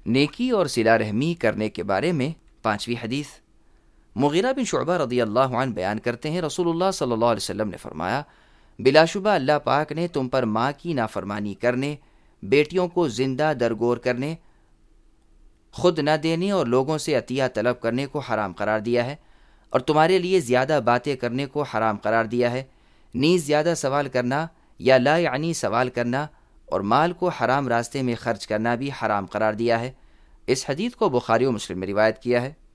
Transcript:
नेकी और सिला रहमी करने के बारे में 5वीं हदीस। मुगीरा बिन शुअबा रज़ियल्लाहु अन्हु बयान करते हैं, रसूलुल्लाह सल्लल्लाहु अलैहि वसल्लम ने फरमाया, बिलाशुबा अल्लाह पाक ने तुम पर माँ की नाफरमानी करने, बेटियों को जिंदा दरगोर करने, खुद न देने और लोगों से अतिया तलब करने को हराम करार दिया है, और तुम्हारे लिए ज़्यादा बातें करने को हराम करार दिया है, नीज़ ज़्यादा सवाल करना या ला यानी सवाल करना और माल को हराम रास्ते में खर्च करना भी हराम करार दिया है। इस हदीस को बुखारी और मुस्लिम में रिवायत किया है।